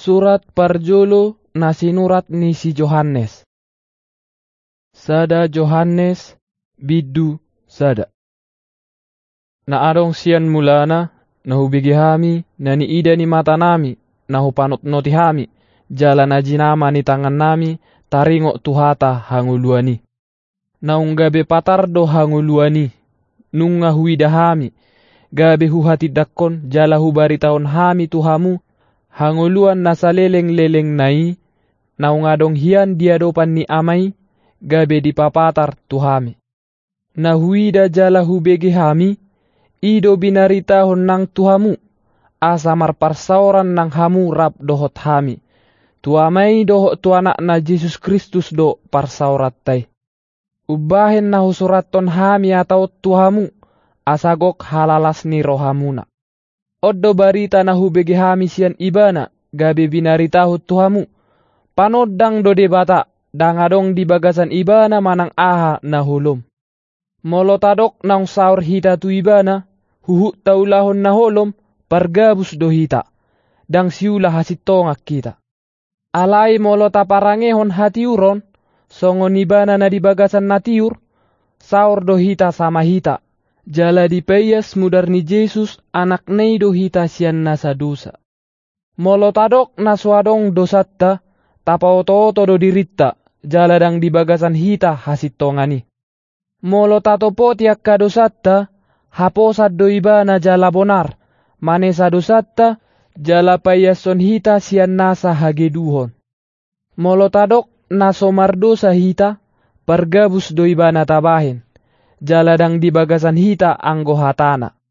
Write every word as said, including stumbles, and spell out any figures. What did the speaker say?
Surat parjolo na sinurat ni si Johannes. Sada Johannes bidu sada. Na adong sian mulana na hubigi hami na ni ida ni mata nami na hupanot noti hami jalan ajinama ni tangan nami taringo tuhata hanguluani. Na unggabe patardo hanguluani nunga huida hami gabe huhati dakon jala hubari taon hami tuhamu hanguluan nasa leleng-leleng nai na ungadong hian diadopan ni amai gabe dipapatar tuhami. Na huida jala hubegi hami ido binaritahon nang tuhamu asamar parsauran nang hamu rap dohot hami. Tuamai dohot tu anak na Jesus Kristus do parsaurat tai. Ubahen na husuraton hami atau tuhamu asagok halalas ni rohamuna. Oddo barita na hubegi hami sian ibana gabe binaritahut tuhamu. Panodang do debata dangadong di bagasan ibana manang aha na holom. Molotadok nang saur hita tu ibana huhu taulahon na holom pargabus do hita. Dang siula hasitongak kita. Alai molota parangehon hati uron songon ibana na di bagasan natiur saur do hita sama hita. Jala dipayas mudar ni Jesus anak neido hita sian nasa dosa. Molotadok naswadong dosatta tapaoto-oto do dirita jala dang di bagasan hita hasitongani. Molotatopo tiak kadosatta haposat do ibana jala bonar manesa dosatta jala payason hita sian nasa hageduhon. Molotadok nasomar dosa hita pargabus do ibana tabahin. Jaladang di bagasan hita anggo hatana.